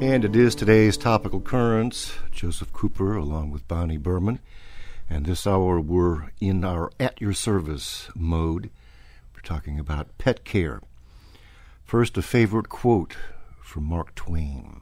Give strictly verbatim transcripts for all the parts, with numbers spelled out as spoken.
And it is today's Topical Currents. Joseph Cooper along with Bonnie Berman. And this hour we're in our at your service mode. We're talking about pet care. First, a favorite quote from Mark Twain.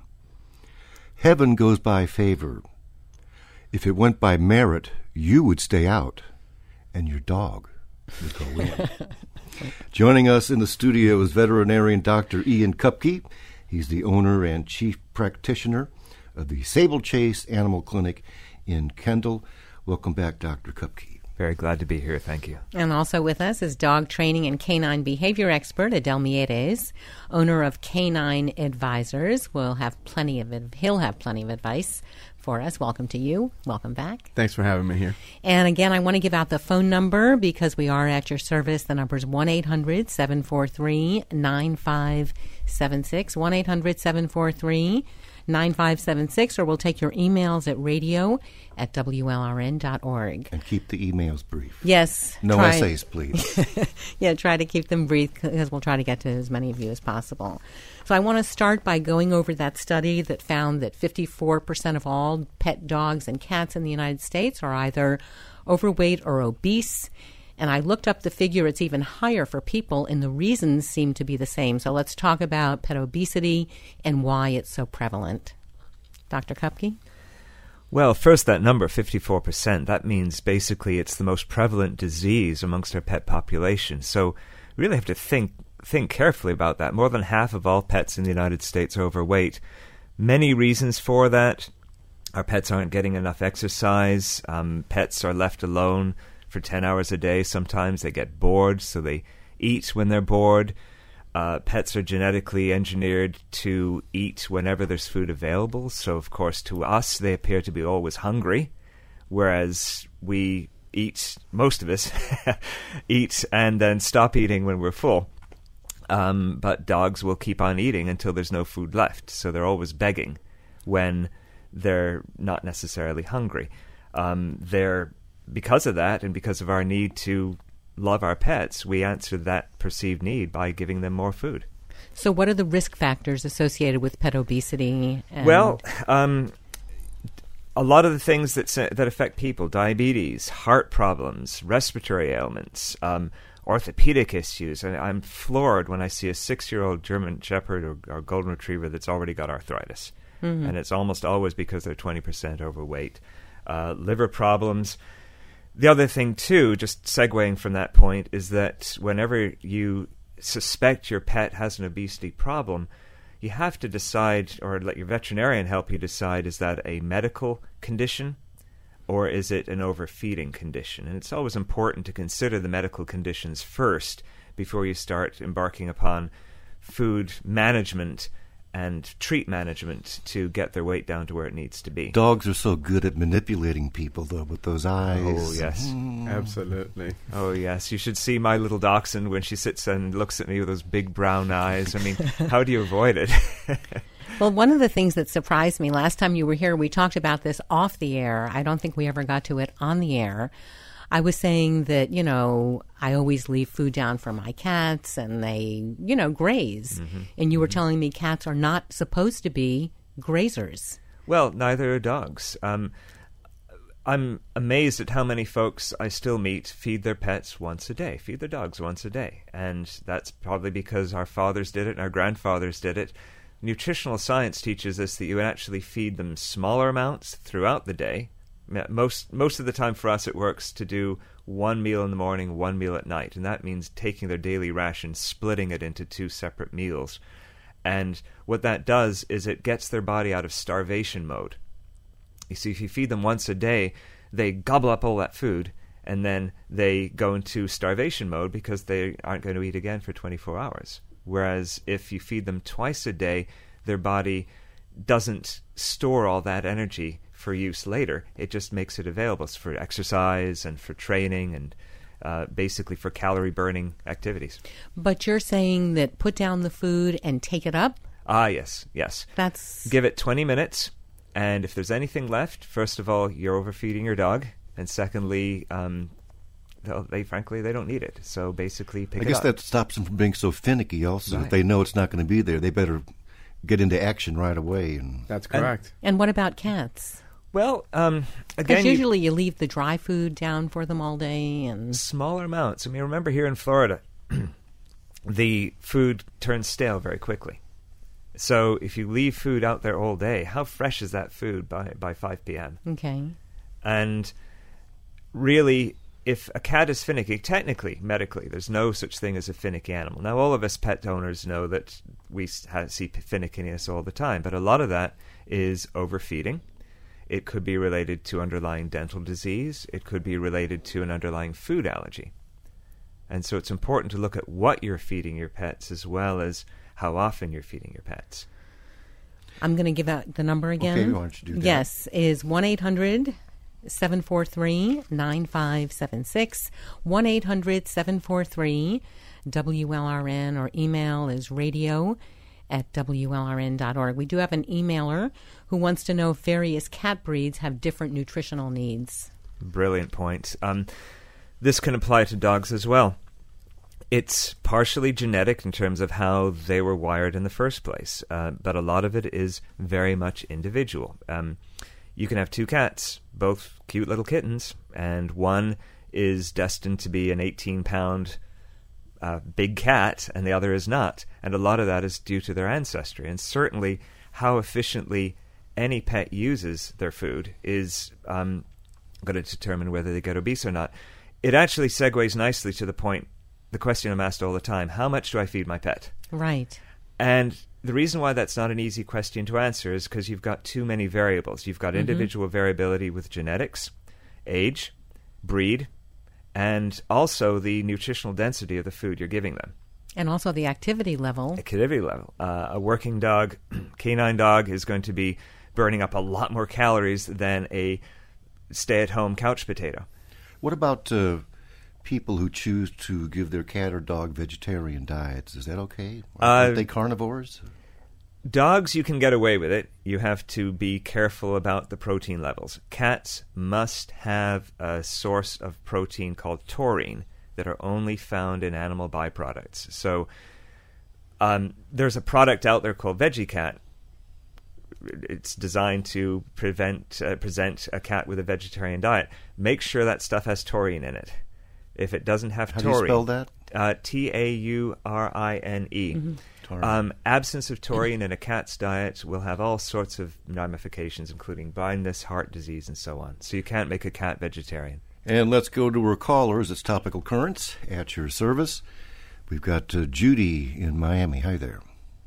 Heaven goes by favor. If it went by merit, you would stay out, and your dog would go in. Joining us in the studio is veterinarian Doctor Ian Kupke. He's the owner and chief practitioner of the Sable Chase Animal Clinic in Kendall. Welcome back, Doctor Kupke. Very glad to be here. Thank you. And also with us is dog training and canine behavior expert Adel Mieres, owner of Canine Advisors. We'll have plenty of he'll have plenty of advice for us. Welcome to you. Welcome back. Thanks for having me here. And again, I want to give out the phone number because we are at your service. The number is one eight hundred seven four three nine five seven six, one eight hundred seven four three nine five seven six, or we'll take your emails at radio at W L R N dot org. And keep the emails brief. Yes. No try, essays, please. Yeah, try to keep them brief because we'll try to get to as many of you as possible. So I want to start by going over that study that found that fifty-four percent of all pet dogs and cats in the United States are either overweight or obese. And I looked up the figure. It's even higher for people, and the reasons seem to be the same. So let's talk about pet obesity and why it's so prevalent. Doctor Kupke? Well, first, that number, fifty-four percent, that means basically it's the most prevalent disease amongst our pet population. So we really have to think think carefully about that. More than half of all pets in the United States are overweight. Many reasons for that. Our pets aren't getting enough exercise. Um, pets are left alone for ten hours a day. Sometimes they get bored, so they eat when they're bored. Uh, pets are genetically engineered to eat whenever there's food available. So, of course, to us, they appear to be always hungry, whereas we eat, most of us, eat and then stop eating when we're full. Um, but dogs will keep on eating until there's no food left. So they're always begging when they're not necessarily hungry. Um, they're Because of that, and because of our need to love our pets, we answer that perceived need by giving them more food. So what are the risk factors associated with pet obesity? And well, um, a lot of the things that that affect people, diabetes, heart problems, respiratory ailments, um, orthopedic issues. And I'm floored when I see a six-year-old German Shepherd or, or Golden Retriever that's already got arthritis. Mm-hmm. And it's almost always because they're twenty percent overweight. Uh, liver problems. The other thing, too, just segueing from that point, is that whenever you suspect your pet has an obesity problem, you have to decide, or let your veterinarian help you decide, is that a medical condition or is it an overfeeding condition? And it's always important to consider the medical conditions first before you start embarking upon food management and treat management to get their weight down to where it needs to be. Dogs are so good at manipulating people, though, with those eyes. Oh, yes. Mm. Absolutely. Oh, yes. You should see my little dachshund when she sits and looks at me with those big brown eyes. I mean, how do you avoid it? Well, one of the things that surprised me, last time you were here, we talked about this off the air. I don't think we ever got to it on the air. I was saying that, you know, I always leave food down for my cats and they, you know, graze. Mm-hmm. And you were mm-hmm. telling me cats are not supposed to be grazers. Well, neither are dogs. Um, I'm amazed at how many folks I still meet feed their pets once a day, feed their dogs once a day. And that's probably because our fathers did it and our grandfathers did it. Nutritional science teaches us that you actually feed them smaller amounts throughout the day. Most most of the time for us it works to do one meal in the morning, one meal at night, and that means taking their daily ration, splitting it into two separate meals. And what that does is it gets their body out of starvation mode. You see, if you feed them once a day, they gobble up all that food, and then they go into starvation mode because they aren't going to eat again for twenty-four hours. Whereas if you feed them twice a day, their body doesn't store all that energy for use later. It just makes it available for exercise and for training and uh, basically for calorie burning activities. But you're saying that put down the food and take it up? Ah, yes, yes. That's Give it twenty minutes, and if there's anything left, first of all, you're overfeeding your dog, and secondly, um, they frankly, they don't need it. So basically pick I it guess up. that stops them from being so finicky also. Right. If they know it's not going to be there, they better get into action right away. And That's correct. And what about cats? Well, um, again, Because you- usually you leave the dry food down for them all day, and smaller amounts. I mean, remember here in Florida, the food turns stale very quickly. So if you leave food out there all day, how fresh is that food by, by five p.m.? okay. And really, if a cat is finicky, technically, medically, there's no such thing as a finicky animal. Now, all of us pet owners know that we s- ha- see finickiness all the time, but a lot of that is overfeeding. It could be related to underlying dental disease. It could be related to an underlying food allergy. And so it's important to look at what you're feeding your pets as well as how often you're feeding your pets. I'm going to give out the number again. Okay, why don't you do that? Yes, is one eight hundred seven four three nine five seven six, one eight hundred seven four three W L R N, or email is radio at W L R N dot org. We do have an emailer who wants to know if various cat breeds have different nutritional needs. Brilliant point. Um, this can apply to dogs as well. It's partially genetic in terms of how they were wired in the first place, uh, but a lot of it is very much individual. Um, you can have two cats, both cute little kittens, and one is destined to be an eighteen-pound uh, big cat, and the other is not. And a lot of that is due to their ancestry. And certainly how efficiently any pet uses their food is um, going to determine whether they get obese or not. It actually segues nicely to the point, the question I'm asked all the time: how much do I feed my pet? Right. And the reason why that's not an easy question to answer is because you've got too many variables. You've got individual variability with genetics, age, breed, and also the nutritional density of the food you're giving them. And also the activity level. Activity level. Uh, a working dog, canine dog, is going to be burning up a lot more calories than a stay-at-home couch potato. What about uh, people who choose to give their cat or dog vegetarian diets? Is that okay? Are Uh, they carnivores? Dogs, you can get away with it. You have to be careful about the protein levels. Cats must have a source of protein called taurine that are only found in animal byproducts. So um, there's a product out there called VeggieCat. It's designed to prevent uh, present a cat with a vegetarian diet. Make sure that stuff has taurine in it. If it doesn't have How taurine, do you spell that? Uh, T A U R I N E. Taurine. Um, absence of taurine in a cat's diet will have all sorts of ramifications, including blindness, heart disease, and so on. So you can't make a cat vegetarian. And let's go to our callers. It's Topical Currents at your service. We've got uh, Judy in Miami. Hi there.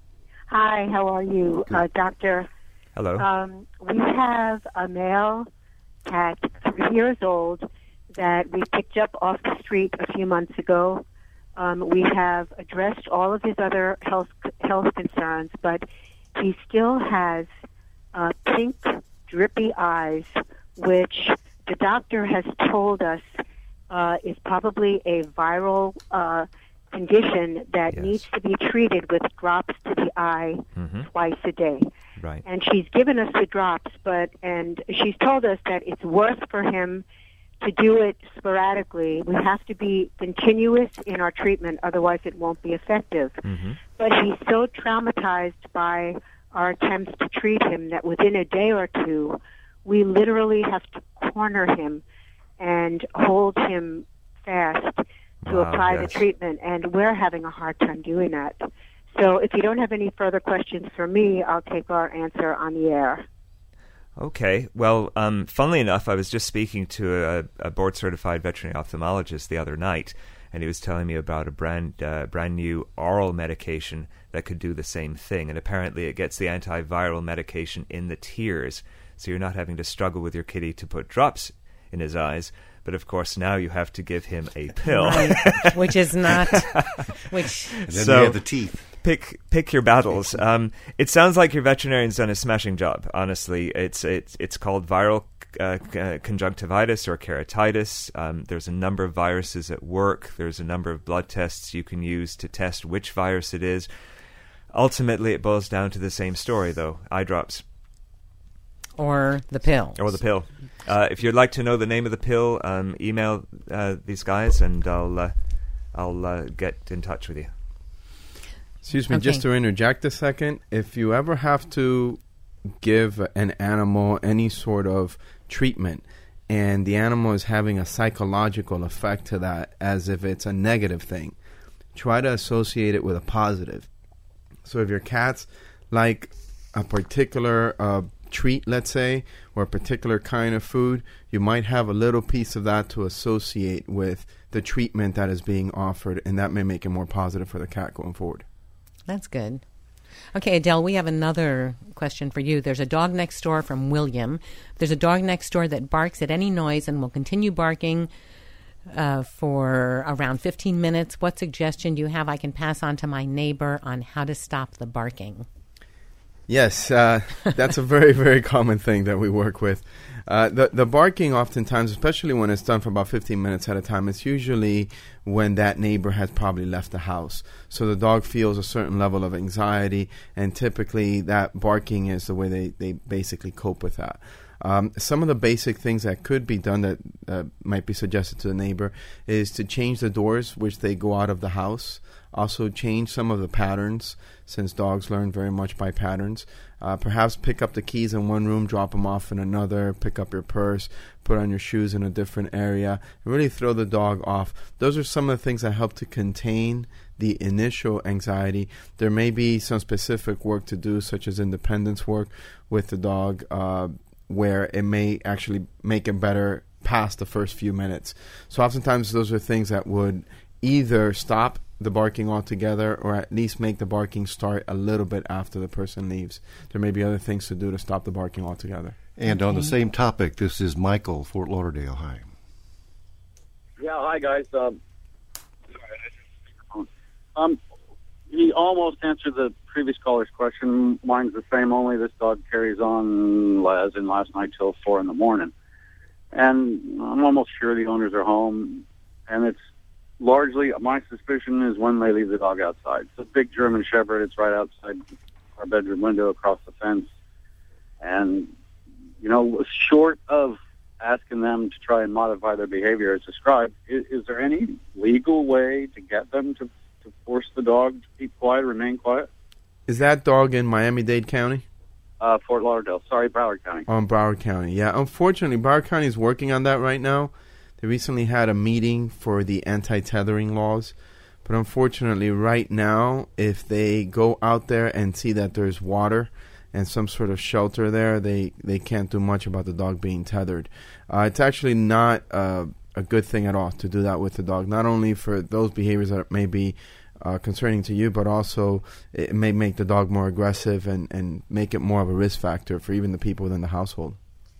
Hi, how are you, Good. uh, Doctor? Hello. Um, we have a male cat, three years old, that we picked up off the street a few months ago. Um, we have addressed all of his other health health concerns, but he still has uh, pink, drippy eyes, which the doctor has told us uh, is probably a viral uh, condition that Yes. needs to be treated with drops to the eye Mhm. twice a day. Right. And she's given us the drops, but and she's told us that it's worth for him to do it sporadically. We have to be continuous in our treatment, otherwise it won't be effective. Mm-hmm. But he's so traumatized by our attempts to treat him that within a day or two, we literally have to corner him and hold him fast to Wow, apply yes. the treatment, and we're having a hard time doing that. So if you don't have any further questions for me, I'll take our answer on the air. Okay. Well, um, funnily enough, I was just speaking to a, a board-certified veterinary ophthalmologist the other night, and he was telling me about a brand uh, brand new oral medication that could do the same thing. And apparently it gets the antiviral medication in the tears, so you're not having to struggle with your kitty to put drops in his eyes. But, of course, now you have to give him a pill. Right. Which is not, which, And then So- we have the teeth. Pick pick your battles. Um, it sounds like your veterinarian's done a smashing job. Honestly, it's it's it's called viral uh, c- conjunctivitis or keratitis. Um, there's a number of viruses at work. There's a number of blood tests you can use to test which virus it is. Ultimately, it boils down to the same story, though: eye drops or the pill. or the pill. Uh, if you'd like to know the name of the pill, um, email uh, these guys, and I'll uh, I'll uh, get in touch with you. Excuse me, Okay. just to interject a second, if you ever have to give an animal any sort of treatment and the animal is having a psychological effect to that as if it's a negative thing, try to associate it with a positive. So if your cat's like a particular uh, treat, let's say, or a particular kind of food, you might have a little piece of that to associate with the treatment that is being offered, and that may make it more positive for the cat going forward. That's good. Okay, Adele, we have another question for you. There's a dog next door from William. There's a dog next door that barks at any noise and will continue barking uh, for around fifteen minutes. What suggestion do you have I can pass on to my neighbor on how to stop the barking? Yes, uh, that's a very, very common thing that we work with. Uh, the the barking oftentimes, especially when it's done for about fifteen minutes at a time, it's usually when that neighbor has probably left the house. So the dog feels a certain level of anxiety, and typically that barking is the way they, they basically cope with that. Um, some of the basic things that could be done that uh, might be suggested to the neighbor is to change the doors which they go out of the house. Also change some of the patterns, since dogs learn very much by patterns. Uh, perhaps pick up the keys in one room, drop them off in another, pick up your purse, put on your shoes in a different area, and really throw the dog off. Those are some of the things that help to contain the initial anxiety. There may be some specific work to do, such as independence work with the dog, uh, where it may actually make it better past the first few minutes. So oftentimes those are things that would either stop the barking altogether or at least make the barking start a little bit after the person leaves. There may be other things to do to stop the barking altogether. And on the same topic, this is Michael, Fort Lauderdale. Hi. Yeah, hi guys. Um, sorry, um, he almost answered the previous caller's question. Mine's the same, only this dog carries on, as in last night, till four in the morning. And I'm almost sure the owners are home, and it's largely, my suspicion is when they leave the dog outside. It's a big German Shepherd. It's right outside our bedroom window across the fence. And, you know, short of asking them to try and modify their behavior as described, is, is there any legal way to get them to, to force the dog to keep quiet, remain quiet? Is that dog in Miami-Dade County? Uh, Fort Lauderdale. Sorry, Broward County. On Broward County. Yeah, unfortunately, Broward County is working on that right now. They recently had a meeting for the anti-tethering laws. But unfortunately, right now, if they go out there and see that there's water and some sort of shelter there, they, they can't do much about the dog being tethered. Uh, it's actually not uh, a good thing at all to do that with the dog, not only for those behaviors that may be uh, concerning to you, but also it may make the dog more aggressive and, and make it more of a risk factor for even the people within the household.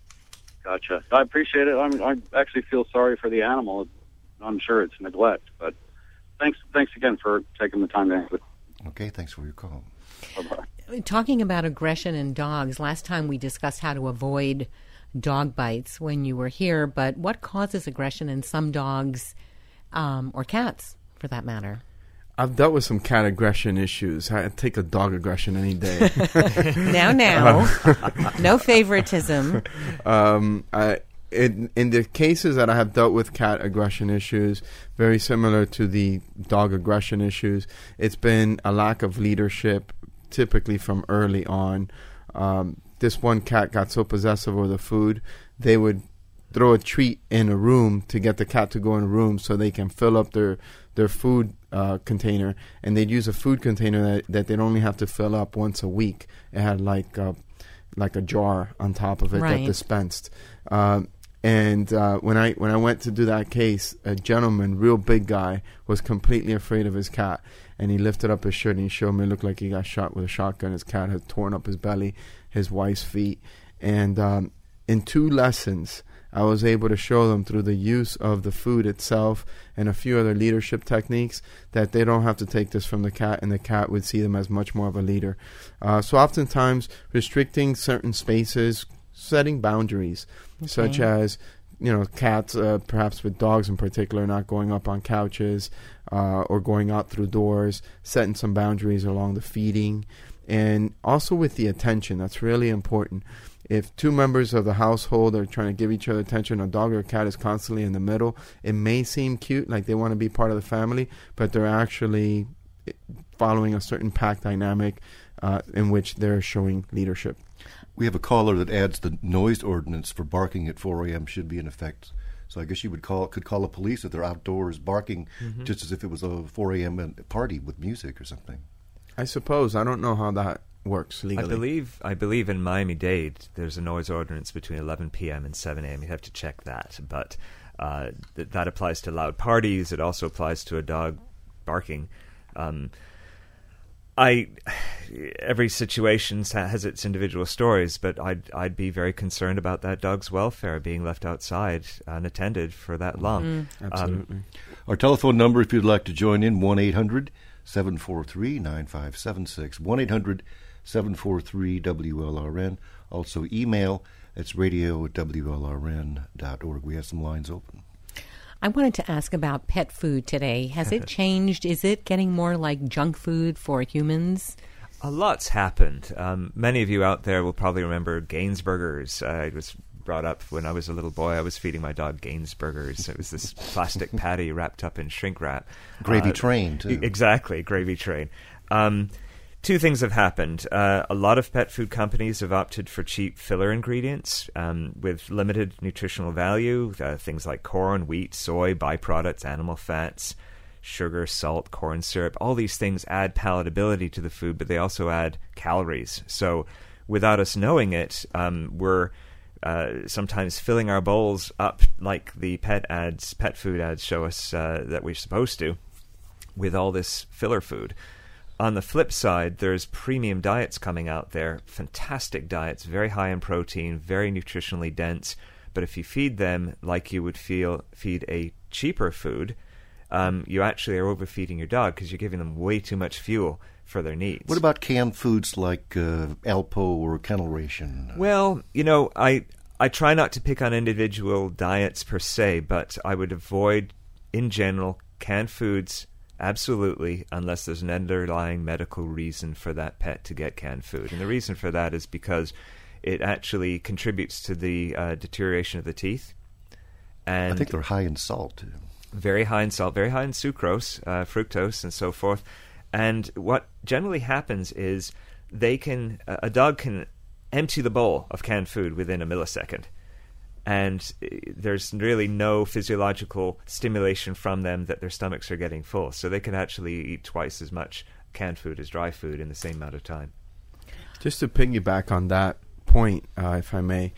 Gotcha. I appreciate it. I'm, I actually feel sorry for the animal. I'm sure it's neglect, but thanks thanks again for taking the time to answer. Okay, thanks for your call. Bye-bye. Talking about aggression in dogs, last time we discussed how to avoid dog bites when you were here, but what causes aggression in some dogs um, or cats, for that matter? I've dealt with some cat aggression issues. I take a dog aggression any day. now, now, no favoritism. Um, I, in, in the cases that I have dealt with cat aggression issues, very similar to the dog aggression issues, it's been a lack of leadership, typically from early on. Um, this one cat got so possessive over the food, they would throw a treat in a room to get the cat to go in a room so they can fill up their their food uh, container, and they'd use a food container that, that they'd only have to fill up once a week. It had like a, like a jar on top of it Right. that dispensed. Um, and uh, when I when I went to do that case, a gentleman, real big guy, was completely afraid of his cat, and he lifted up his shirt and he showed me it looked like he got shot with a shotgun. His cat had torn up his belly, his wife's feet, and um, in two lessons, I was able to show them through the use of the food itself and a few other leadership techniques that they don't have to take this from the cat, and the cat would see them as much more of a leader. Uh, so oftentimes restricting certain spaces, setting boundaries, okay. such as, you know, cats, uh, perhaps with dogs in particular, not going up on couches uh, or going out through doors, setting some boundaries along the feeding, and also with the attention. That's really important. If two members of the household are trying to give each other attention, a dog or a cat is constantly in the middle, it may seem cute, like they want to be part of the family, but they're actually following a certain pack dynamic uh, in which they're showing leadership. We have a caller that adds the noise ordinance for barking at four a.m. should be in effect. So I guess you would call could call the police if they're outdoors barking, mm-hmm. just as if it was a four a.m. party with music or something. I suppose. I don't know how that works legally. I believe I believe in Miami-Dade there's a noise ordinance between eleven p.m. and seven a.m. You'd have to check that, but uh, th- that applies to loud parties. It also applies to a dog barking. Um, I every situation has its individual stories, but I'd I'd be very concerned about that dog's welfare being left outside unattended for that long. Mm, absolutely. Um, Our telephone number, if you'd like to join in, one eight hundred seven four three nine five seven six, one eight hundred seven four three W L R N. Also email, it's radio at W L R N dot org. We have some lines open. I wanted to ask about pet food today. Has it changed? Is it getting more like junk food for humans? A lot's happened. Um, many of you out there will probably remember Gaines Burgers. Uh, it was brought up when I was a little boy. I was feeding my dog Gaines Burgers. It was this plastic patty wrapped up in shrink wrap. Gravy uh, train, too. Exactly, gravy train. Um, Two things have happened. Uh, a lot of pet food companies have opted for cheap filler ingredients um, with limited nutritional value, uh, things like corn, wheat, soy, byproducts, animal fats, sugar, salt, corn syrup. All these things add palatability to the food, but they also add calories. So without us knowing it, um, we're uh, sometimes filling our bowls up like the pet ads, pet food ads show us uh, that we're supposed to, with all this filler food. On the flip side, there's premium diets coming out there, fantastic diets, very high in protein, very nutritionally dense. But if you feed them like you would feel feed a cheaper food, um, you actually are overfeeding your dog because you're giving them way too much fuel for their needs. What about canned foods like uh, Alpo or Kennel Ration? Well, you know, I I try not to pick on individual diets per se, but I would avoid, in general, canned foods. Absolutely, unless there's an underlying medical reason for that pet to get canned food. And the reason for that is because it actually contributes to the uh, deterioration of the teeth. And I think they're high in salt, too. Very high in salt, very high in sucrose, uh, fructose, and so forth. And what generally happens is they can a dog can empty the bowl of canned food within a millisecond. And there's really no physiological stimulation from them that their stomachs are getting full. So they can actually eat twice as much canned food as dry food in the same amount of time. Just to piggyback on that point, uh, if I may,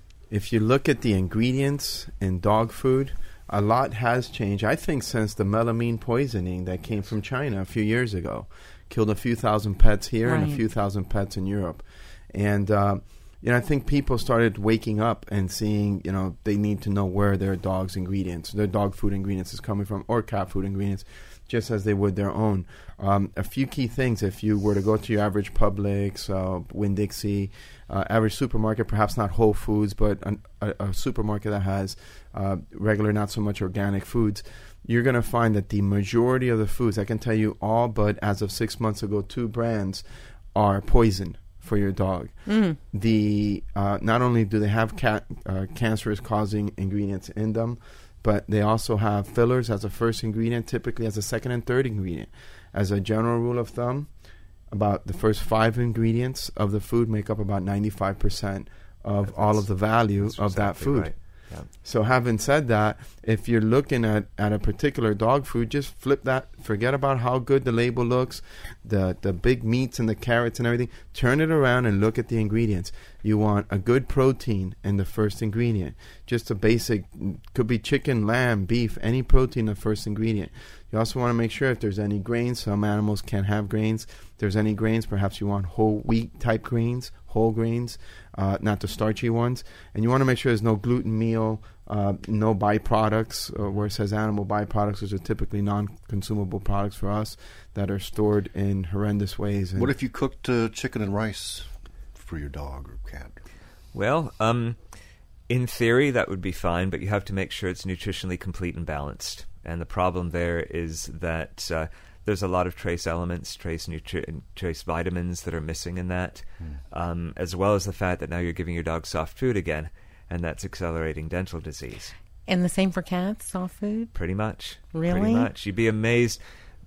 if you look at the ingredients in dog food, a lot has changed, I think, since the melamine poisoning that came from China a few years ago. Killed a few thousand pets here right. and a few thousand pets in Europe. And... Uh, You know, I think people started waking up and seeing, you know, they need to know where their dog's ingredients, their dog food ingredients is coming from, or cat food ingredients, just as they would their own. Um, a few key things, if you were to go to your average Publix, uh, Winn-Dixie, uh, average supermarket, perhaps not Whole Foods, but an, a, a supermarket that has uh, regular, not so much organic foods, you're going to find that the majority of the foods, I can tell you all but as of six months ago, two brands are poison for your dog. Mm. The uh, not only do they have cat, uh, cancerous causing ingredients in them, but they also have fillers as a first ingredient, typically as a second and third ingredient. As a general rule of thumb, about the first five ingredients of the food make up about ninety-five percent of that's, all of the value of exactly that food. Right. Yeah. So having said that, if you're looking at, at a particular dog food, just flip that. Forget about how good the label looks, the, the big meats and the carrots and everything. Turn it around and look at the ingredients. You want a good protein in the first ingredient. Just a basic, could be chicken, lamb, beef, any protein in the first ingredient. You also want to make sure if there's any grains. Some animals can't have grains. If there's any grains, perhaps you want whole wheat type grains, whole grains, uh, not the starchy ones. And you want to make sure there's no gluten meal, uh, no byproducts, uh, where it says animal byproducts, which are typically non-consumable products for us that are stored in horrendous ways. And what if you cooked uh, chicken and rice for your dog or cat? Well, um, in theory, that would be fine, but you have to make sure it's nutritionally complete and balanced. And the problem there is that uh, there's a lot of trace elements, trace nutri- trace vitamins that are missing in that, mm. um, as well as the fact that now you're giving your dog soft food again, and that's accelerating dental disease. And the same for cats, soft food? Pretty much. Really? Pretty much. You'd be amazed.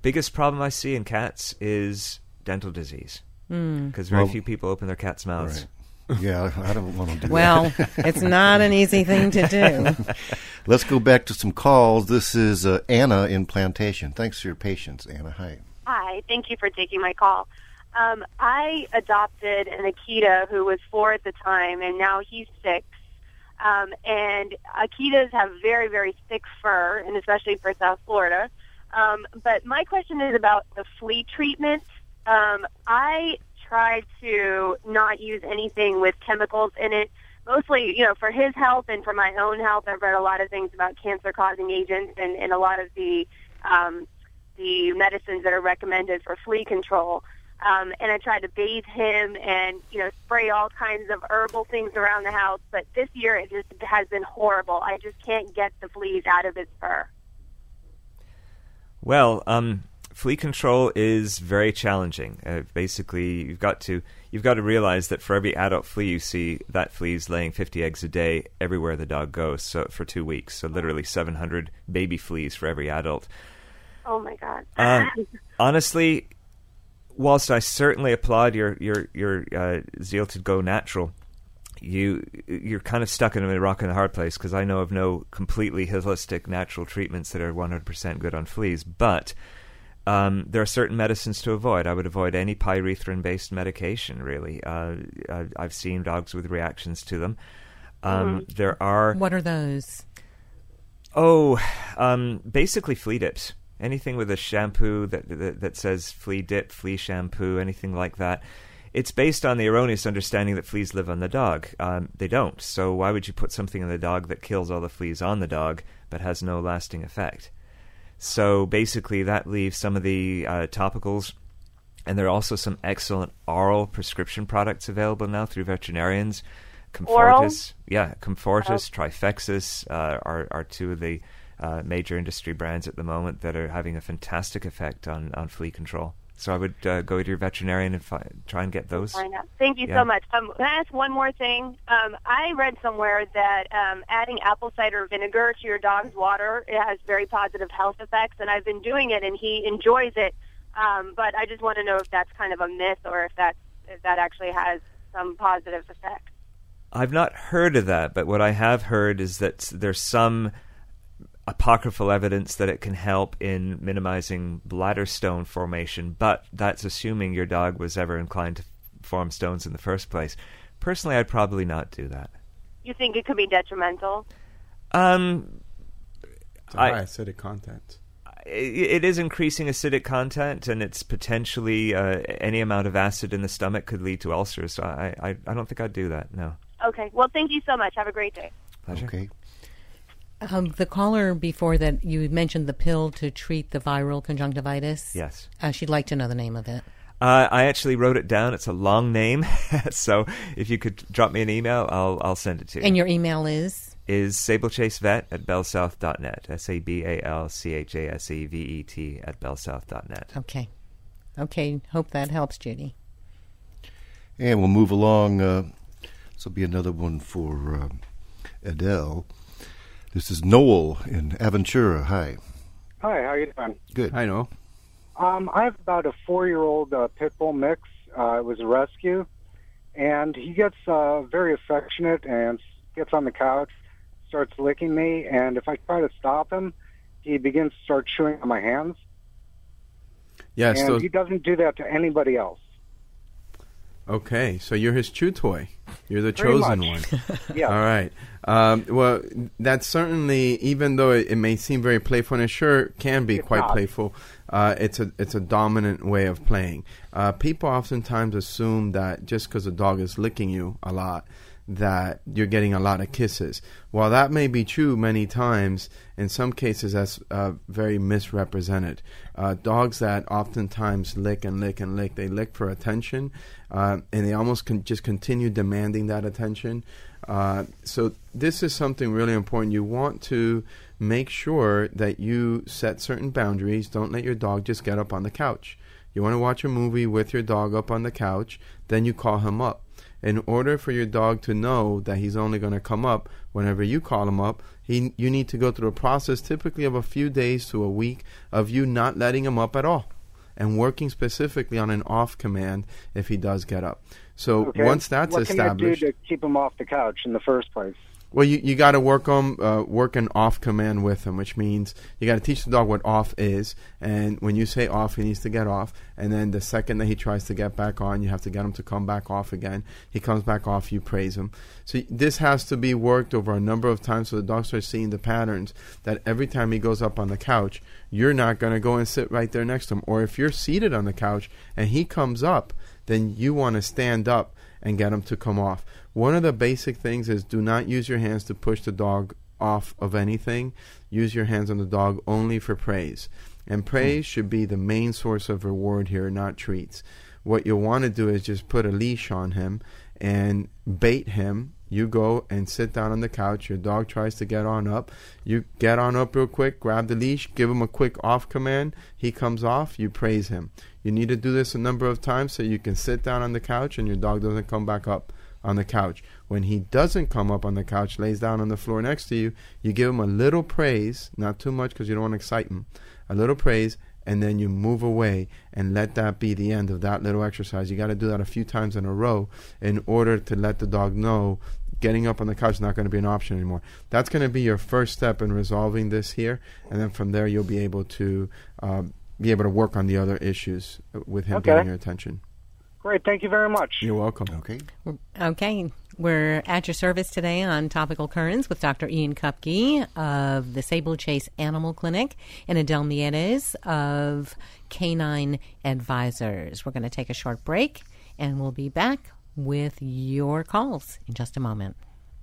biggest problem I see in cats is dental disease. Because Mm. very Well, few people open their cats' mouths. Right. Yeah, I don't want to do Well, that. it's not an easy thing to do. Let's go back to some calls. This is uh, Anna in Plantation. Thanks for your patience, Anna. Hi. Hi, thank you for taking my call. Um, I adopted an Akita who was four at the time, and now he's six. Um, and Akitas have very, very thick fur, and especially for South Florida. Um, but my question is about the flea treatment. Um, I try to not use anything with chemicals in it, mostly, you know, for his health and for my own health. I've read a lot of things about cancer-causing agents and, and a lot of the um, the medicines that are recommended for flea control. Um, and I try to bathe him and, you know, spray all kinds of herbal things around the house. But this year it just has been horrible. I just can't get the fleas out of his fur. Well, um, flea control is very challenging. Uh, basically, you've got to you've got to realize that for every adult flea you see, that flea's laying fifty eggs a day everywhere the dog goes. So for two weeks, so literally seven hundred baby fleas for every adult. Oh my God! Um, honestly, whilst I certainly applaud your your your uh, zeal to go natural, you you're kind of stuck in a rock and a hard place, because I know of no completely holistic natural treatments that are one hundred percent good on fleas. But um, there are certain medicines to avoid. I would avoid any pyrethrin-based medication. Really, uh, uh, I've seen dogs with reactions to them. Um, Mm-hmm. There are What are those? oh, um, basically flea dips. Anything with a shampoo that, that that says flea dip, flea shampoo, anything like that. It's based on the erroneous understanding that fleas live on the dog. Um, they don't. So why would you put something on the dog that kills all the fleas on the dog but has no lasting effect? So basically that leaves some of the uh, topicals, and there are also some excellent oral prescription products available now through veterinarians. Comfortis, yeah, Comfortis, Oh. Trifexis uh, are, are two of the Uh, major industry brands at the moment that are having a fantastic effect on, on flea control. So I would uh, go to your veterinarian and fi- try and get those. Why not? Thank you Yeah. so much. Um, can I ask one more thing? Um, I read somewhere that um, adding apple cider vinegar to your dog's water, it has very positive health effects, and I've been doing it, and he enjoys it. Um, but I just want to know if that's kind of a myth, or if that if that actually has some positive effect. I've not heard of that, but what I have heard is that there's some apocryphal evidence that it can help in minimizing bladder stone formation, but that's assuming your dog was ever inclined to form stones in the first place. Personally, I'd probably not do that. You think it could be detrimental? Um, It's a I- high acidic content. it, it is increasing acidic content, and it's potentially uh, any amount of acid in the stomach could lead to ulcers. So I, I, I don't think I'd do that. No. Okay. Well, thank you so much. Have a great day. Pleasure. Okay. Um, the caller before that, you mentioned the pill to treat the viral conjunctivitis. Yes. Uh, she'd like to know the name of it. Uh, I actually wrote it down. It's a long name, so if you could drop me an email, I'll I'll send it to you. And your email is? Is sablechasevet at bellsouth dot net. S A B A L C H A S E V E T at bellsouth dot net. Okay. Okay. Hope that helps, Judy. And we'll move along. Uh, this will be another one for uh, Adele. This is Noel in Aventura. Hi. Hi, how you doing? Good. I know. Um, I have about a four-year-old uh, pit bull mix. Uh, it was a rescue, and he gets uh, very affectionate and gets on the couch, starts licking me, and if I try to stop him, he begins to start chewing on my hands. Yes. and so, he doesn't do that to anybody else. okay, so you're his chew toy. You're the Pretty chosen much. one. Yeah. All right. Um, well, that's certainly, even though it, it may seem very playful, and it sure can be It's quite not. playful, uh, it's a it's a dominant way of playing. Uh, people oftentimes assume that just because a dog is licking you a lot, that you're getting a lot of kisses. While that may be true many times, in some cases that's uh, very misrepresented. Uh, dogs that oftentimes lick and lick and lick, they lick for attention, uh, and they almost can just continue demanding that attention. Uh, so this is something really important. You want to make sure that you set certain boundaries. Don't let your dog just get up on the couch. You want to watch a movie with your dog up on the couch, then you call him up. In order for your dog to know that he's only going to come up whenever you call him up, he he you need to go through a process typically of a few days to a week of you not letting him up at all and working specifically on an off command if he does get up. So Okay. once that's what established, can you do to keep him off the couch in the first place? well, you, you got to work on uh, work an off command with him, which means you got to teach the dog what off is. And when you say off, he needs to get off. And then the second that he tries to get back on, you have to get him to come back off again. He comes back off, you praise him. So this has to be worked over a number of times so the dog starts seeing the patterns that every time he goes up on the couch, you're not going to go and sit right there next to him. Or if you're seated on the couch and he comes up, then you want to stand up and get him to come off. One of the basic things is do not use your hands to push the dog off of anything. Use your hands on the dog only for praise. And praise should be the main source of reward here, not treats. What you'll want to do is just put a leash on him and bait him. You go and sit down on the couch. Your dog tries to get on up. You get on up real quick, grab the leash, give him a quick off command. He comes off, you praise him. You need to do this a number of times so you can sit down on the couch and your dog doesn't come back up on the couch. When he doesn't come up on the couch, lays down on the floor next to you, you give him a little praise, not too much because you don't want to excite him, a little praise, and then you move away and let that be the end of that little exercise. You got to do that a few times in a row in order to let the dog know getting up on the couch is not going to be an option anymore. That's going to be your first step in resolving this here, and then from there you'll be able to uh, be able to work on the other issues with him Okay. getting your attention. Great. Thank you very much. You're welcome. Okay. Okay, we're at your service today on Topical Currents with Doctor Ian Kupke of the Sable Chase Animal Clinic and Adele Mieres of Canine Advisors. We're going to take a short break, and we'll be back with your calls in just a moment.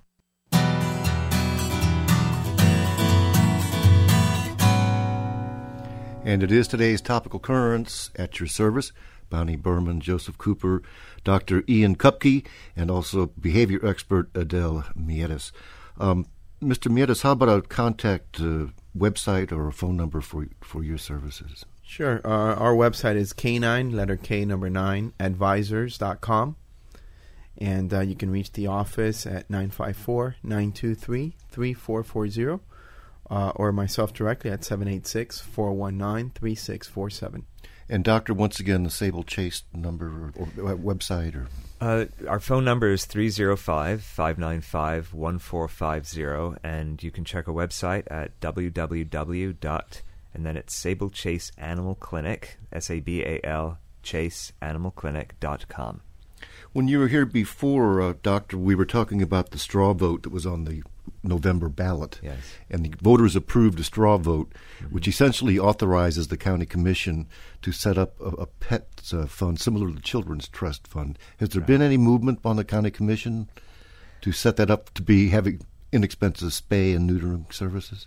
And it is today's Topical Currents at your service. Bonnie Berman, Joseph Cooper, Doctor Ian Kupke, and also behavior expert Adele Mieres. Um, Mister Mieres, how about a contact uh, website or a phone number for for your services? Sure. Uh, our website is canine, letter K, number nine, advisors dot com. And uh, you can reach the office at nine five four, nine two three, three four four zero uh, or myself directly at seven eight six, four one nine, three six four seven. And doctor, once again, the Sable Chase number or, or website or Uh, our phone number is three oh five, five nine five, one four five zero, and you can check our website at w w w dot and then it's Sable Chase Animal Clinic, S A B A L, chase animal clinic dot com. When you were here before, uh, Doctor, we were talking about the straw vote that was on the November ballot. Yes. And the voters approved a straw vote, Mm-hmm. which essentially authorizes the county commission to set up a, a pet uh, fund similar to the Children's Trust Fund. Has there Right. been any movement on the county commission to set that up to be having inexpensive spay and neutering services?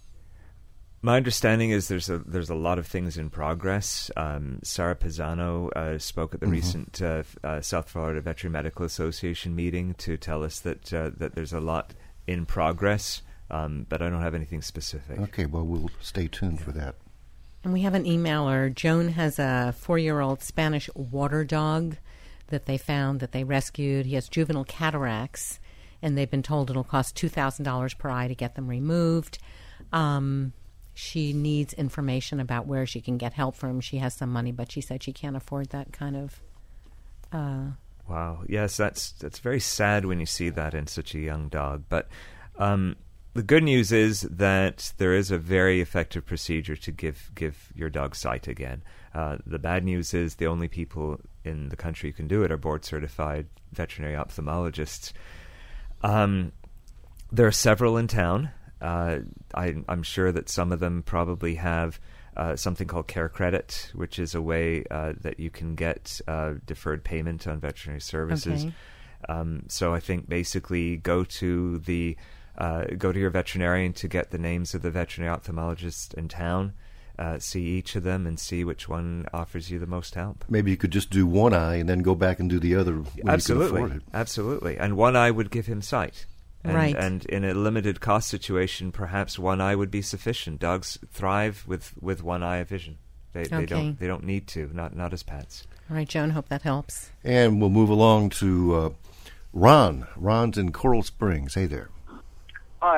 My understanding is there's a there's a lot of things in progress. Um, Sarah Pisano uh, spoke at the Mhm. recent uh, f- uh, South Florida Veterinary Medical Association meeting to tell us that uh, that there's a lot in progress, um, but I don't have anything specific. Okay, well, we'll stay tuned for that. And we have an emailer. Joan has a four-year-old Spanish water dog that they found that they rescued. He has juvenile cataracts, and they've been told it'll cost two thousand dollars per eye to get them removed. Um, she needs information about where she can get help from. She has some money, but she said she can't afford that kind of... Uh, Wow. Yes, that's that's very sad when you see that in such a young dog. But um, the good news is that there is a very effective procedure to give give your dog sight again. Uh, the bad news is the only people in the country who can do it are board-certified veterinary ophthalmologists. Um, there are several in town. Uh, I, I'm sure that some of them probably have Uh, something called Care Credit, which is a way uh, that you can get uh, deferred payment on veterinary services. Okay. Um, so I think basically go to the uh, go to your veterinarian to get the names of the veterinary ophthalmologists in town, uh, see each of them, and see which one offers you the most help. Maybe you could just do one eye and then go back and do the other when you can Absolutely, afford it. absolutely. And one eye would give him sight. And, Right. and in a limited cost situation, perhaps one eye would be sufficient. Dogs thrive with, with one eye of vision. They, Okay. they don't they don't need to, not not as pets. all right, Joan, hope that helps. And we'll move along to uh, Ron. Ron's in Coral Springs. Hey there. Hi.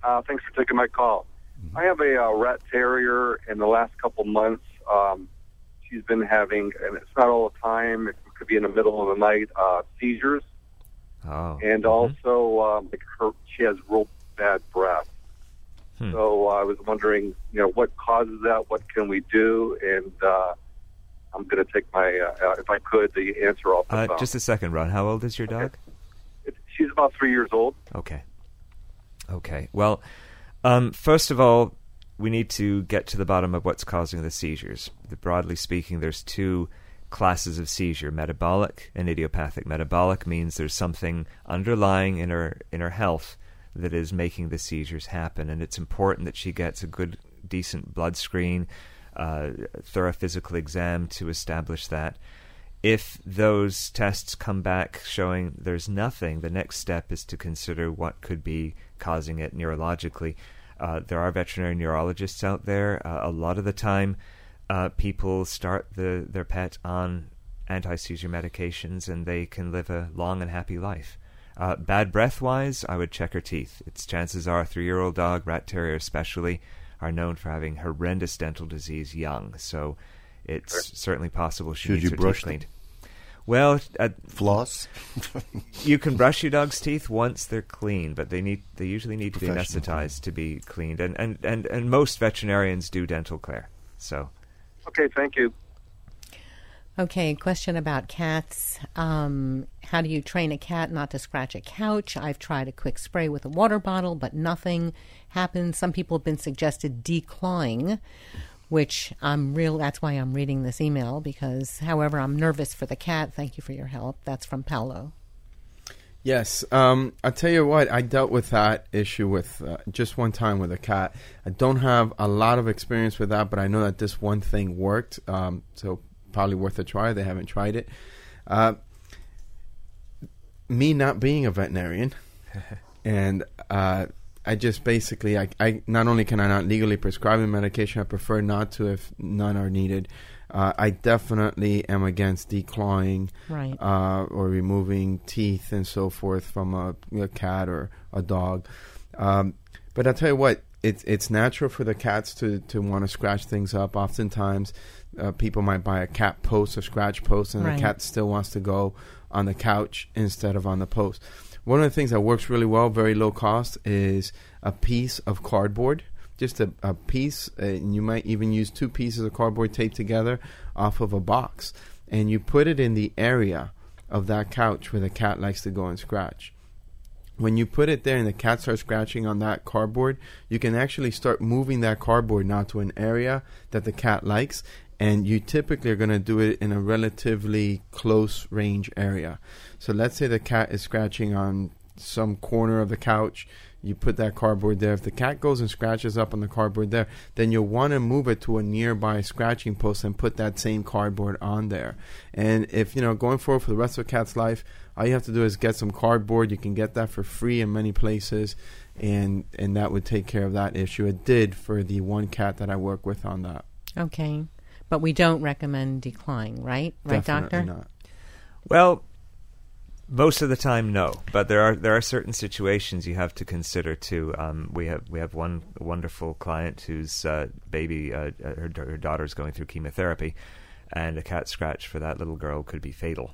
Uh, thanks for taking my call. I have a uh, rat terrier. In the last couple months, um, she's been having, and it's not all the time, it could be in the middle of the night, uh, seizures. Oh. And Mm-hmm. also, um, like her, she has real bad breath. Hmm. So uh, I was wondering, you know, what causes that? What can we do? And uh, I'm going to take my, uh, if I could, the answer off the Uh, phone. just a second, Ron. How old is your dog? It, she's about three years old. Okay. Okay. Well, um, first of all, we need to get to the bottom of what's causing the seizures. Broadly speaking, there's two classes of seizure, metabolic and idiopathic. Metabolic means there's something underlying in her in her health that is making the seizures happen, and it's important that she gets a good, decent blood screen, uh, thorough physical exam to establish that. If those tests come back showing there's nothing, the next step is to consider what could be causing it neurologically. Uh, there are veterinary neurologists out there. Uh, a lot of the time, uh, people start the, their pet on anti-seizure medications, and they can live a long and happy life. Uh, bad breath-wise, I would check her teeth. Its chances are a three-year-old dog, rat terrier especially, are known for having horrendous dental disease young. So it's Sure. certainly possible she Should needs you her brush teeth cleaned. Well, uh, Floss? you can brush your dog's teeth once they're clean, but they need they usually need to be Professional anesthetized to be cleaned, and, and, and, and most veterinarians do dental care. So, Okay, thank you. Okay, question about cats. Um, how do you train a cat not to scratch a couch? I've tried a quick spray with a water bottle, but nothing happens. Some people have been suggested declawing, which I'm real. That's why I'm reading this email, because, however, I'm nervous for the cat. Thank you for your help. That's from Paolo. Yes. Um, I'll tell you what, I dealt with that issue with uh, just one time with a cat. I don't have a lot of experience with that, but I know that this one thing worked. Um, so probably worth a try. They haven't tried it. Uh, me not being a veterinarian, and uh, I just basically, I, I not only can I not legally prescribe the medication, I prefer not to if none are needed. Uh, I definitely am against declawing Right. uh, or removing teeth and so forth from a, a cat or a dog. Um, but I'll tell you what, it's it's natural for the cats to, to want to scratch things up. Oftentimes, uh, people might buy a cat post, a scratch post, and Right. the cat still wants to go on the couch instead of on the post. One of the things that works really well, very low cost, is a piece of cardboard. Just a, a piece, uh, and you might even use two pieces of cardboard taped together off of a box. And you put it in the area of that couch where the cat likes to go and scratch. When you put it there and the cat starts scratching on that cardboard, you can actually start moving that cardboard now to an area that the cat likes. And you typically are going to do it in a relatively close range area. So let's say the cat is scratching on some corner of the couch. You put that cardboard there. If the cat goes and scratches up on the cardboard there, then you'll want to move it to a nearby scratching post and put that same cardboard on there. And if, you know, going forward for the rest of the cat's life, all you have to do is get some cardboard. You can get that for free in many places, and, and that would take care of that issue. It did for the one cat that I work with on that. Okay. But we don't recommend declawing, right? Right, Definitely Doctor? not. well, most of the time, no. But there are there are certain situations you have to consider too. Um, we have we have one wonderful client whose uh, baby, uh, her, her daughter's going through chemotherapy, and a cat scratch for that little girl could be fatal.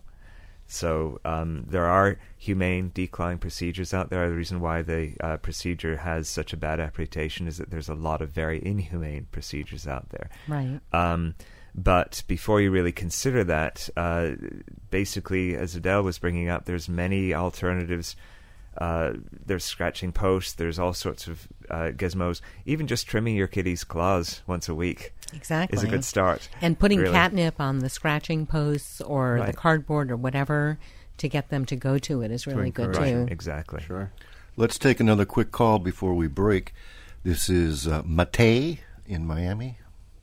So um, there are humane declawing procedures out there. The reason why the uh, procedure has such a bad reputation is that there's a lot of very inhumane procedures out there. Right. Um, but before you really consider that, uh, basically, as Adele was bringing up, there's many alternatives. Uh, there's scratching posts. There's all sorts of uh, gizmos. Even just trimming your kitty's claws once a week Exactly. is a good start. And putting really. catnip on the scratching posts or Right. the cardboard or whatever to get them to go to it is really good encourage. too. Exactly. Sure. Let's take another quick call before we break. This is uh, Matei in Miami.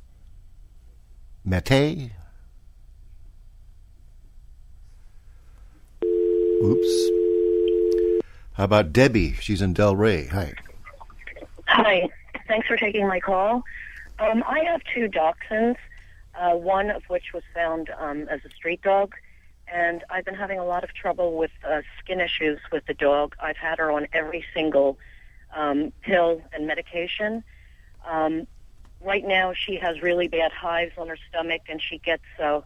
Matei? Oops. How about Debbie? She's in Delray. Hi. Hi. Thanks for taking my call. Um, I have two dachshunds, uh, one of which was found um, as a street dog, and I've been having a lot of trouble with uh, skin issues with the dog. I've had her on every single um, pill and medication. Um, right now, she has really bad hives on her stomach, and she gets uh,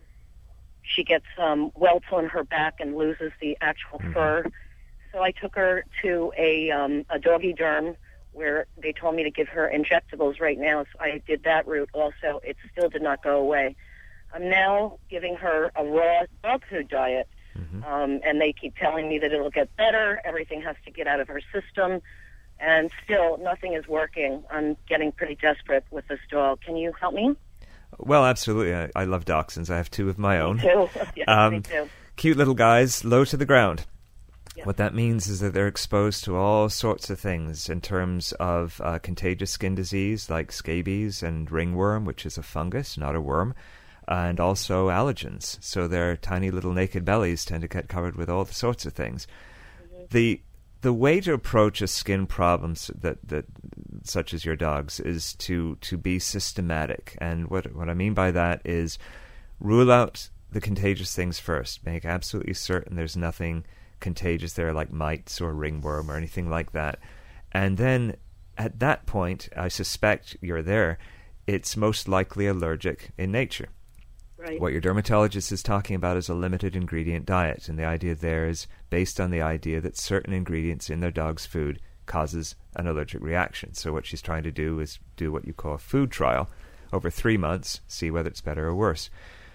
she gets um, welts on her back and loses the actual mm-hmm. fur. So I took her to a um, a doggy derm where they told me to give her injectables right now. So I did that route also. It still did not go away. I'm now giving her a raw dog food diet, mm-hmm. um, and they keep telling me that it'll get better. Everything has to get out of her system, and still nothing is working. I'm getting pretty desperate with this dog. Can you help me? Well, absolutely. I, I love dachshunds. I have two of my own. Me too. Yes, um, me too. Cute little guys, low to the ground. Yep. What that means is that they're exposed to all sorts of things in terms of uh, contagious skin disease like scabies and ringworm, which is a fungus, not a worm, and also allergens. So their tiny little naked bellies tend to get covered with all sorts of things. Mm-hmm. The the way to approach a skin problem that that such as your dog's is to to be systematic. And what what I mean by that is rule out the contagious things first. Make absolutely certain there's nothing contagious there like mites or ringworm or anything like that. And then at that point, I suspect you're there, it's most likely allergic in nature. Right. What your dermatologist is talking about is a limited ingredient diet, and the idea there is based on the idea that certain ingredients in their dog's food causes an allergic reaction. So what she's trying to do is do what you call a food trial over three months, see whether it's better or worse.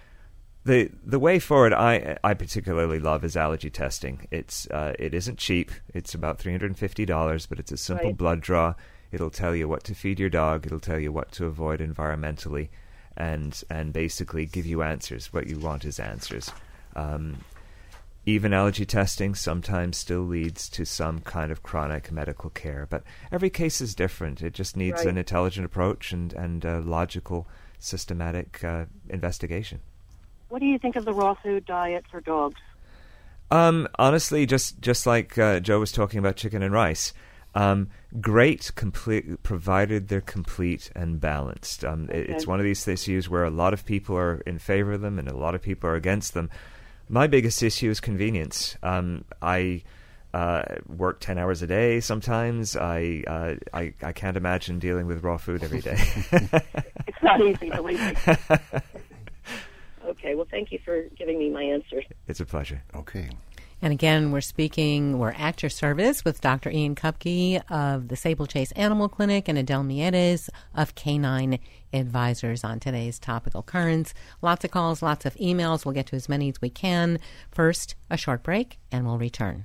The the way forward I I particularly love is allergy testing. It's uh, it isn't cheap. It's about three hundred fifty dollars, but it's a simple right. blood draw. It'll tell you what to feed your dog. It'll tell you what to avoid environmentally, and and basically give you answers. What you want is answers. Um, even allergy testing sometimes still leads to some kind of chronic medical care, but every case is different. It just needs right. an intelligent approach and, and a logical, systematic uh, investigation. What do you think of the raw food diet for dogs? Um, honestly, just just like uh, Joe was talking about chicken and rice, um, great, complete, provided they're complete and balanced. Um, okay. it, it's one of these issues where a lot of people are in favor of them and a lot of people are against them. My biggest issue is convenience. Um, I uh, work ten hours a day sometimes. I, uh, I I can't imagine dealing with raw food every day. It's not easy, believe me. Okay, well, thank you for giving me my answers. It's a pleasure. Okay. And again, we're speaking, we're at your service with Doctor Ian Kupke of the Sable Chase Animal Clinic and Adele Mieres of Canine Advisors on today's Topical Currents. Lots of calls, lots of emails. We'll get to as many as we can. First, a short break, and we'll return.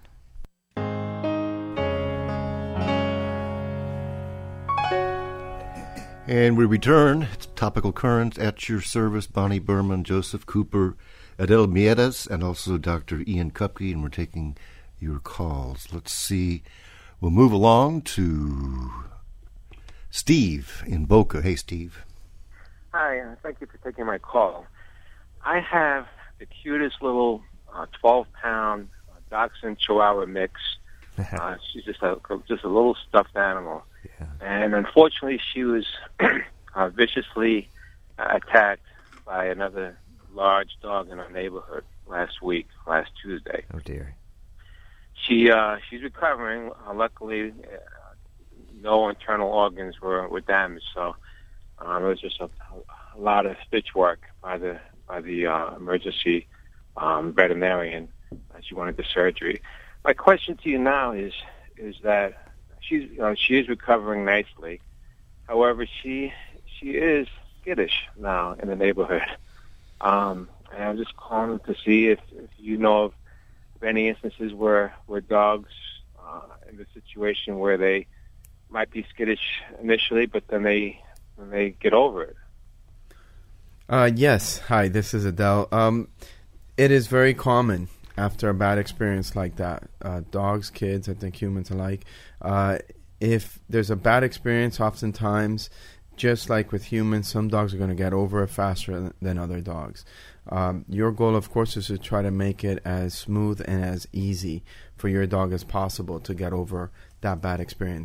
And we return. It's Topical Currents at your service. Bonnie Berman, Joseph Cooper, Adele Mieres, and also Doctor Ian Kupke, and we're taking your calls. Let's see. We'll move along to Steve in Boca. Hey, Steve. Hi, uh, thank you for taking my call. I have the cutest little uh, twelve-pound uh, Dachshund Chihuahua mix. Uh, she's just a just a little stuffed animal. Yeah. And unfortunately, she was uh, viciously uh, attacked by another large dog in our neighborhood last week, last Tuesday. Oh, dear. She uh, she's recovering. Uh, luckily, uh, no internal organs were, were damaged, so um, it was just a, a lot of stitch work by the by the uh, emergency um, veterinarian. Uh, she wanted the surgery. My question to you now is is that she's you know, she is recovering nicely. However, she she is skittish now in the neighborhood. Um, and I'm just calling to see if, if you know of, of any instances where where dogs uh, in the situation where they might be skittish initially, but then they then they get over it. Uh, yes. Hi, this is Adele. Um, it is very common after a bad experience like that. Uh, dogs, kids, I think humans alike. Uh, if there's a bad experience, oftentimes, just like with humans, some dogs are going to get over it faster than other dogs. Um, your goal, of course, is to try to make it as smooth and as easy for your dog as possible to get over that bad experience.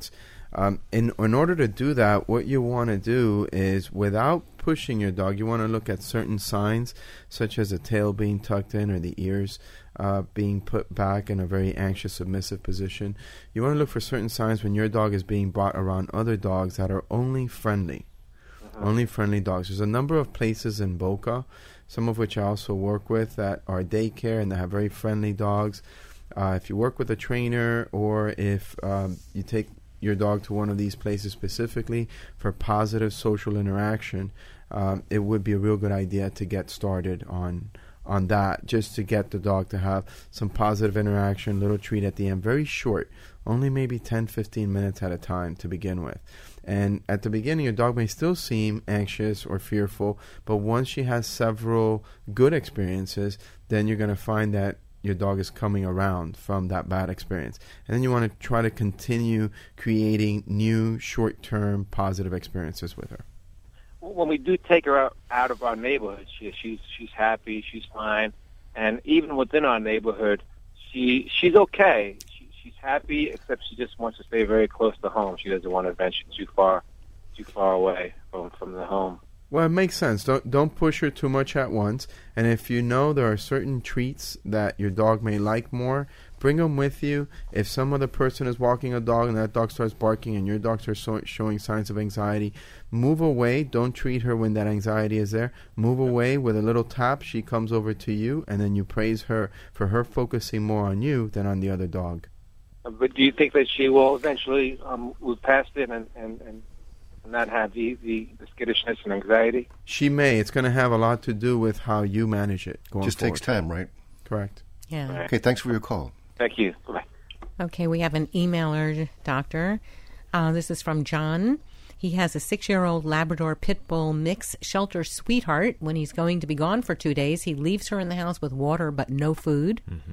Um, in, in order to do that, what you want to do is, without pushing your dog, you want to look at certain signs, such as the tail being tucked in or the ears uh, being put back in a very anxious, submissive position. You want to look for certain signs when your dog is being brought around other dogs that are only friendly, uh-huh. only friendly dogs. There's a number of places in Boca, some of which I also work with, that are daycare and they have very friendly dogs. Uh, if you work with a trainer, or if um, you take your dog to one of these places specifically for positive social interaction, um, it would be a real good idea to get started on on that, just to get the dog to have some positive interaction, little treat at the end, very short, only maybe ten, fifteen minutes at a time to begin with. And at the beginning, your dog may still seem anxious or fearful, but once she has several good experiences, then you're going to find that your dog is coming around from that bad experience. And then you want to try to continue creating new short-term positive experiences with her. When we do take her out, out of our neighborhood, she, she's she's happy, she's fine. And even within our neighborhood, she she's okay. She, she's happy, except she just wants to stay very close to home. She doesn't want to venture too far too far away from, from the home. Well, it makes sense. Don't don't push her too much at once. And if you know there are certain treats that your dog may like more, bring them with you. If some other person is walking a dog and that dog starts barking and your dog starts so- showing signs of anxiety, move away. Don't treat her when that anxiety is there. Move away with a little tap. She comes over to you, and then you praise her for her focusing more on you than on the other dog. But do you think that she will eventually um, move past it and, and, and not have the, the, the skittishness and anxiety? She may. It's going to have a lot to do with how you manage it going Just forward. takes time, right? Correct. Yeah. Okay, thanks for your call. Thank you. Bye-bye. Okay, we have an emailer, doctor. Uh, this is from John. He has a six-year-old Labrador Pit Bull mix shelter sweetheart. When he's going to be gone for two days, he leaves her in the house with water but no food. Mm-hmm.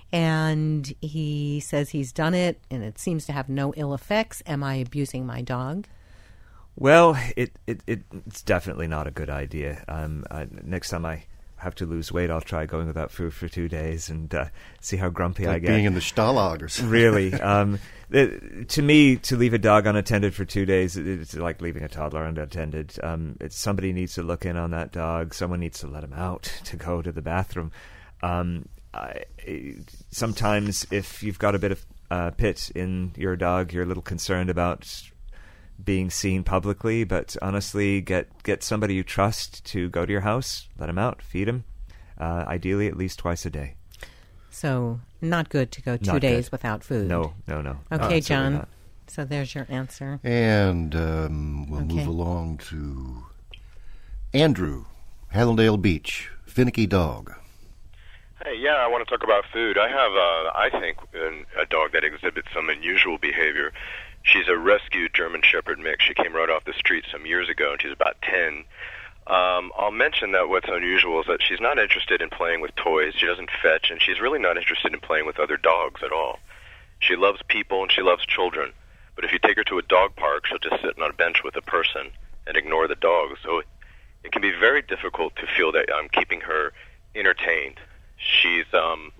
And he says he's done it, and it seems to have no ill effects. Am I abusing my dog? Well, it, it, it it's definitely not a good idea. Um, I, next time I have to lose weight, I'll try going without food for two days and uh, see how grumpy like I get. Being in the Stalag or something. Really. Um, it, to me, to leave a dog unattended for two days, it, it's like leaving a toddler unattended. Um, it's, somebody needs to look in on that dog. Someone needs to let him out to go to the bathroom. Um, I, sometimes if you've got a bit of uh, pit in your dog, you're a little concerned about being seen publicly, but honestly, get get somebody you trust to go to your house, let him out, feed him, uh, ideally at least twice a day. So not good to go two Not days good. without food. No, no, no. Okay, Uh, John. not. So there's your answer. And um, we'll Okay. move along to Andrew, Hallandale Beach, finicky dog. Hey, yeah, I want to talk about food. I have, uh, I think, an, a dog that exhibits some unusual behavior. She's a rescued German Shepherd mix. She came right off the street some years ago, and she's about ten. Um, I'll mention that what's unusual is that she's not interested in playing with toys. She doesn't fetch, and she's really not interested in playing with other dogs at all. She loves people, and she loves children. But if you take her to a dog park, she'll just sit on a bench with a person and ignore the dogs. So it can be very difficult to feel that I'm keeping her entertained. She's, um,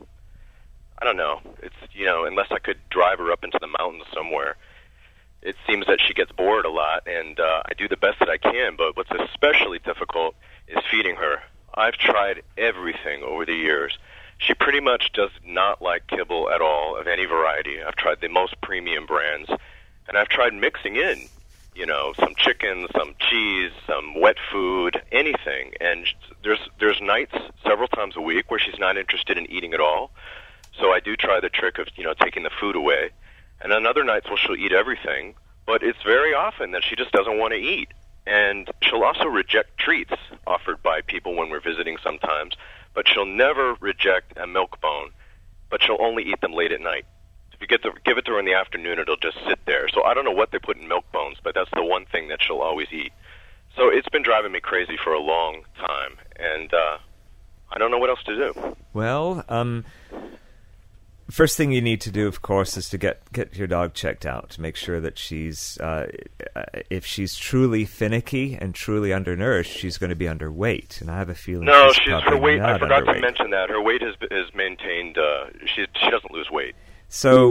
I don't know, it's, you know, unless I could drive her up into the mountains somewhere, it seems that she gets bored a lot, and uh, I do the best that I can, but what's especially difficult is feeding her. I've tried everything over the years. She pretty much does not like kibble at all of any variety. I've tried the most premium brands, and I've tried mixing in, you know, some chicken, some cheese, some wet food, anything, and there's there's nights several times a week where she's not interested in eating at all, so I do try the trick of, you know, taking the food away. And on other nights, well, she'll eat everything, but it's very often that she just doesn't want to eat. And she'll also reject treats offered by people when we're visiting sometimes, but she'll never reject a milk bone, but she'll only eat them late at night. If you get to give it to her in the afternoon, it'll just sit there. So I don't know what they put in milk bones, but that's the one thing that she'll always eat. So it's been driving me crazy for a long time, and uh, I don't know what else to do. Well, um... first thing you need to do, of course, is to get, get your dog checked out to make sure that she's, uh, if she's truly finicky and truly undernourished, she's going to be underweight. And I have a feeling no, she's, she's her probably weight. not I forgot underweight. to mention that her weight has is maintained. Uh, she she doesn't lose weight. So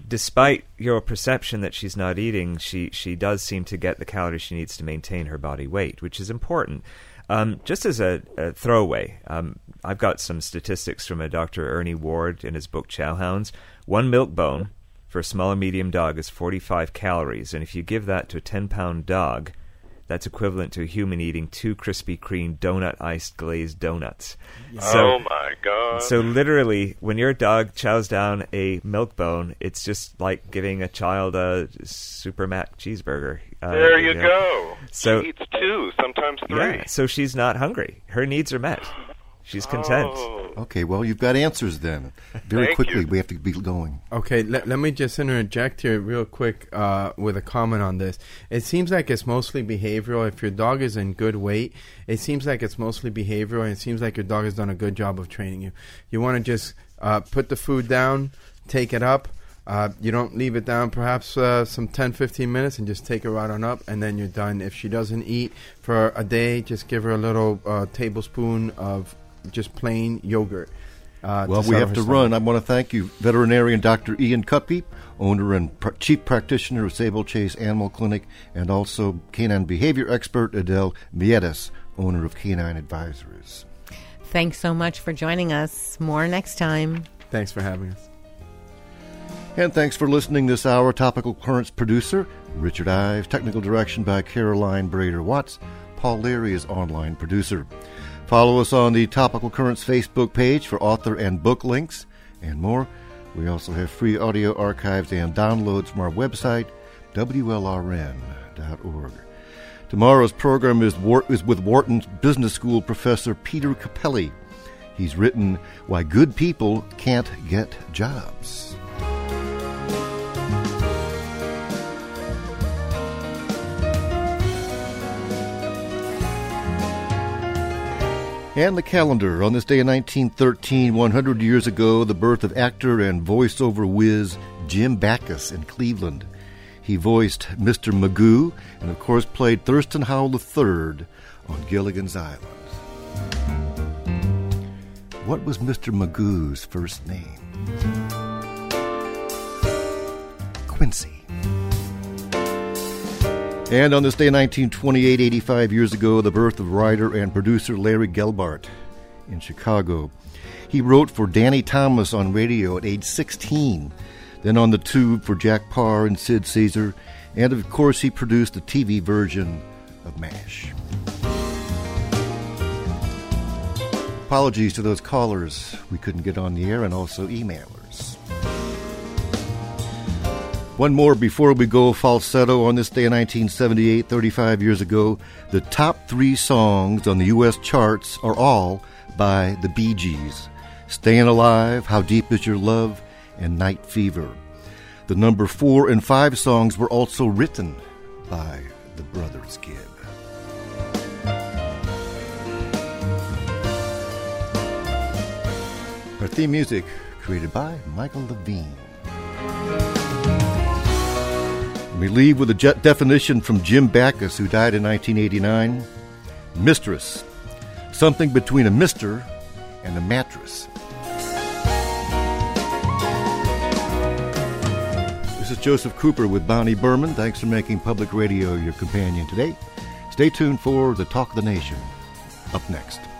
despite your perception that she's not eating, she, she does seem to get the calories she needs to maintain her body weight, which is important. Um, just as a, a throwaway, um, I've got some statistics from a Doctor Ernie Ward in his book Chowhounds. One milk bone for a small and medium dog is forty-five calories, and if you give that to a ten-pound dog, that's equivalent to a human eating two Krispy Kreme donut iced glazed donuts. So, oh my God. So literally, when your dog chows down a milk bone, it's just like giving a child a Super Mac cheeseburger. Uh, there you, you know. go. So, she eats two, sometimes three. Yeah, so she's not hungry. Her needs are met. She's content. Oh. Okay, well, you've got answers then. Very Thank quickly, you. we have to be going. Okay, let, let me just interject here real quick uh, with a comment on this. It seems like it's mostly behavioral. If your dog is in good weight, it seems like it's mostly behavioral, and it seems like your dog has done a good job of training you. You want to just uh, put the food down, take it up. Uh, you don't leave it down perhaps uh, some ten, fifteen minutes and just take it right on up, and then you're done. If she doesn't eat for a day, just give her a little uh, tablespoon of just plain yogurt. Uh, well, we have to run. I want to thank you, veterinarian Doctor Ian Cuppy, owner and pr- chief practitioner of Sable Chase Animal Clinic, and also canine behavior expert Adele Miedes, owner of Canine Advisors. Thanks so much for joining us. More next time. Thanks for having us. And thanks for listening this hour. Topical Currents producer, Richard Ives. Technical direction by Caroline Brader-Watts. Paul Leary is online producer. Follow us on the Topical Currents Facebook page for author and book links and more. We also have free audio archives and downloads from our website, W L R N dot org. Tomorrow's program is, Wart- is with Wharton's Business School professor Peter Capelli. He's written Why Good People Can't Get Jobs. And the calendar. On this day in nineteen thirteen, one hundred years ago, the birth of actor and voiceover whiz Jim Backus in Cleveland. He voiced Mister Magoo and, of course, played Thurston Howell the third on Gilligan's Island. What was Mister Magoo's first name? Quincy. And on this day in nineteen twenty-eight, eighty-five years ago, the birth of writer and producer Larry Gelbart in Chicago. He wrote for Danny Thomas on radio at age sixteen, then on the tube for Jack Parr and Sid Caesar, and of course he produced the T V version of MASH. Apologies to those callers we couldn't get on the air, and also emailers. One more before we go. Falsetto. On this day in nineteen seventy-eight, thirty-five years ago, the top three songs on the U S charts are all by the Bee Gees. Staying Alive, How Deep Is Your Love, and Night Fever. The number four and five songs were also written by the Brothers Gibb. Our theme music created by Michael Levine. We leave with a jet definition from Jim Backus, who died in nineteen eighty-nine. Mistress. Something between a mister and a mattress. This is Joseph Cooper with Bonnie Berman. Thanks for making public radio your companion today. Stay tuned for the Talk of the Nation. Up next.